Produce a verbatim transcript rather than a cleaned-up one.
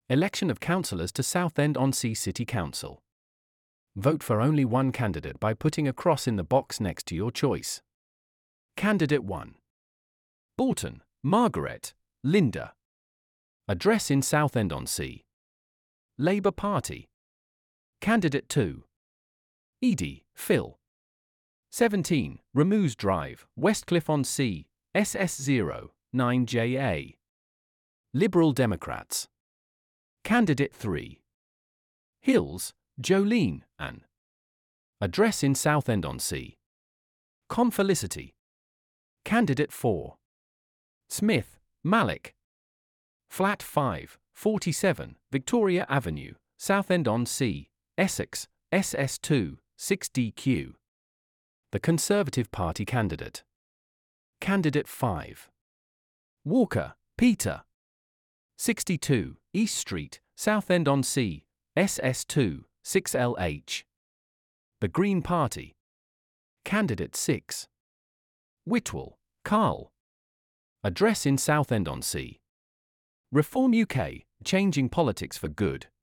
Election of councillors to Southend-on-Sea City Council. Vote for only one candidate by putting a cross in the box next to your choice. Candidate one. Bolton, Margaret, Linda. Address in Southend-on-Sea. Labour Party. Candidate two. Edie, Phil. seventeen, Ramuse Drive, Westcliff-on-Sea, S S zero nine J A. Liberal Democrats. Candidate three. Hills, Jolene, Ann. Address in Southend-on-Sea. Confelicity. Candidate four. Smith, Malik. Flat five, forty-seven, Victoria Avenue, Southend-on-Sea, Essex, S S two six D Q. The Conservative Party candidate. Candidate five. Walker, Peter. sixty-two, East Street, Southend-on-Sea, S S two six L H. The Green Party. Candidate six. Whitwell, Carl. Address in Southend-on-Sea. Reform U K, changing politics for good.